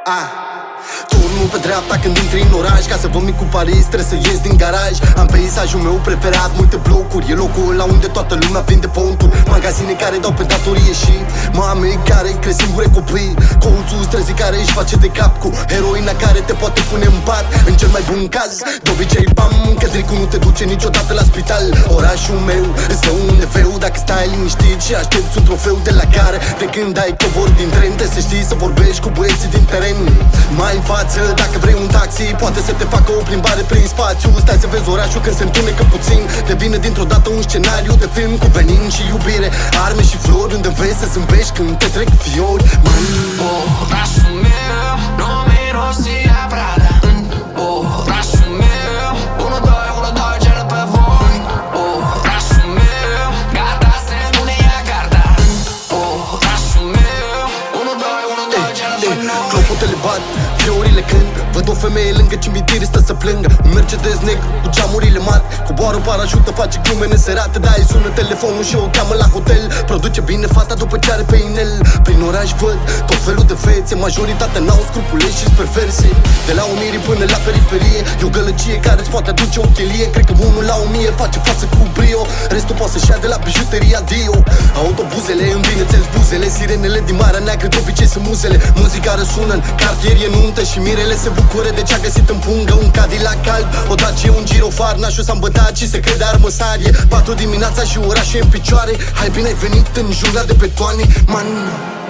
Turnul pe dreapta când intri în oraș, ca să vă mic cu Paris trebuie să ies din garaj. Am peisajul meu preferat, multe blocuri, e locul la unde toată lumea vinde ponturi. Magazine care dau pe datorie și mame care cresc singure copii. Colțul străzii care își face de cap cu heroina care te poate pune în pat. În cel mai bun caz, de obicei bam, că dricul nu te duce niciodată la spital. Orașul meu îți dă un neveu dacă stai liniștit și aștepți un trofeu de la gare. De când ai cobor din tren, trebuie să știi să vorbești cu băieții din teren. Mai în față, dacă vrei un taxi, poate să te facă o plimbare prin spațiu. Stai să vezi orașul când se întunecă puțin, devine dintr-o dată un scenariu de film cu venin și iubire, arme și flori, unde vezi să zâmbești când te trec fiori. Orașul meu nu mirosia Prada. Orașul meu 1-2, gel pe voi. Orașul meu gata să nu ne ia garda. Orașul meu 1-2, gel pe noi. Clopotele bat, fiorile când văd o femeie lângă cimitir, stă să plângă. Un Mercedes negru cu geamurile mari, coboară parașută, face glume neserate. Da, îi sună telefonul și o cheamă la hotel. Produce bine fata după ce are pe inel. Prin oraș văd tot felul de fețe, majoritatea n-au scrupule și-s perverse. De la Unirii până la periferie, e o gălăgie care îți poate aduce o chelie. Cred că 1 la 1000 face față cu brio, restul poate să-și ia de la bijuteria Dio. Autobuzele învinețesc buzele, sirenele din Marea Neagră de obicei sunt muzele. Muzica răsună în cartier, e nuntă și mirele se bucură de ce-a găsit în pungă. Un Cadillac alb, o Dacia, un girofar. Nașul s-a îmbătat și se crede armăsarie. 4 dimineața și orașul e în picioare. Hai bine ai venit în jungla de betoane, man.